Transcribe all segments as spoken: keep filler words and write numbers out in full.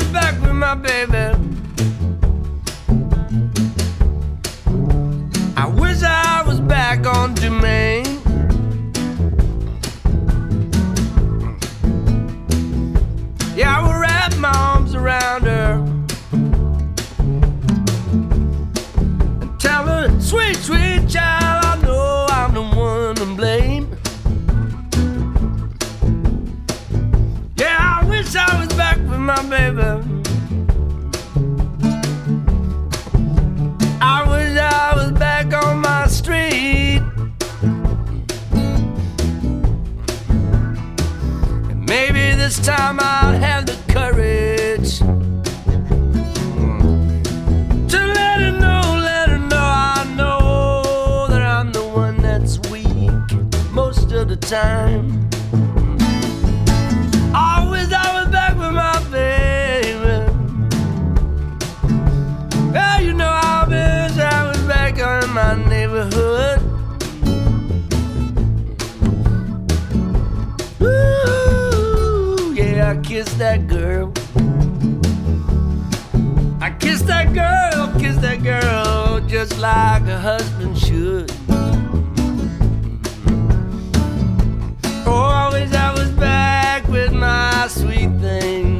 was back with my baby. I wish I was back on Domain. Yeah, I would wrap my arms around her and tell her, sweet, sweet child, I know I'm the one to blame. Yeah, I wish I was back with my baby. I wish I was back on my street. And maybe this time I'll have the courage to let her know, let her know I know that I'm the one that's weak most of the time. I wish I was back with my baby. Well, you know I wish I was back in my neighborhood. Ooh, yeah, I kissed that girl. I kissed that girl, kissed that girl just like a husband should. Oh, I wish I was back with my sweet thing.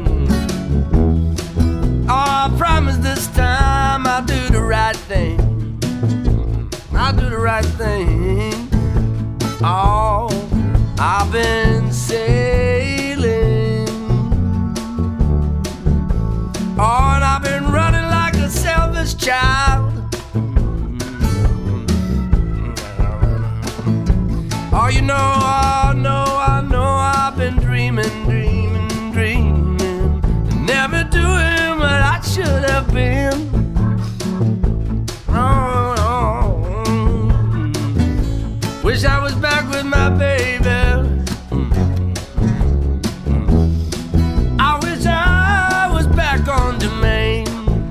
Oh, I promise this time I'll do the right thing. I'll do the right thing. Oh, I've been sailing. Oh, and I've been running like a selfish child. Oh, you know, I know, I know I've been dreaming, dreaming, dreaming, never doing what I should have been. Oh, oh, oh. Wish I was back with my baby. I wish I was back on Domain.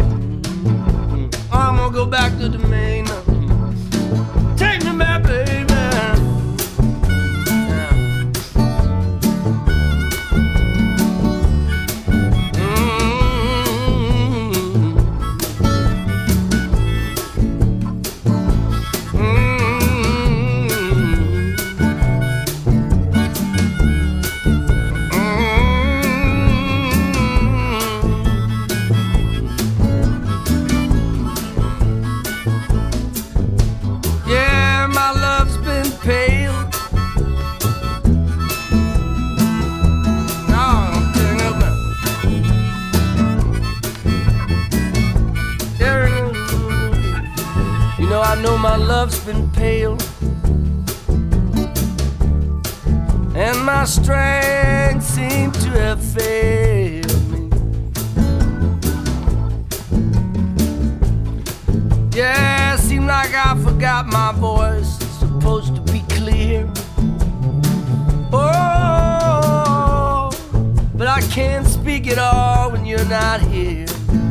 I'm gonna go back to Domain. Take me back, baby. I know my love's been pale, and my strength seemed to have failed me. Yeah, it seemed like I forgot my voice, it's supposed to be clear. Oh, but I can't speak at all when you're not here.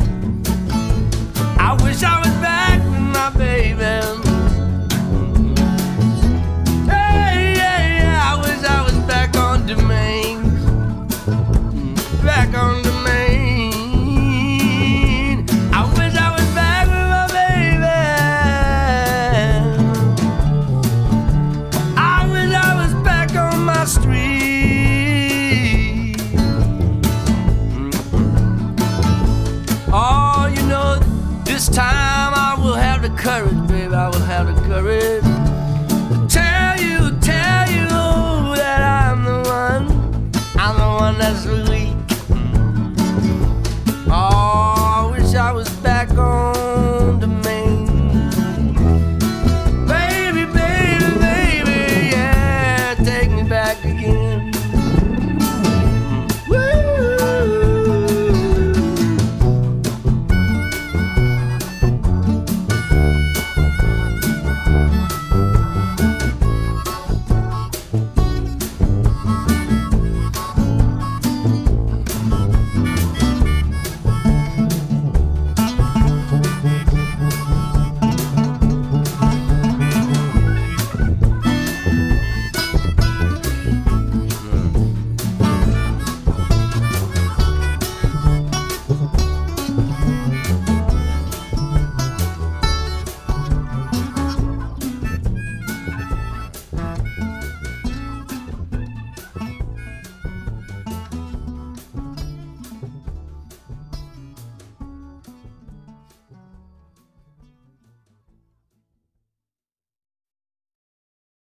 I wish I was back with my baby. Hey, yeah, yeah, I wish I was back on Domain. Back on Domain. I wish I was back with my baby. I wish I was back on my street. Oh, you know, this time I will have the courage, baby, I will have the courage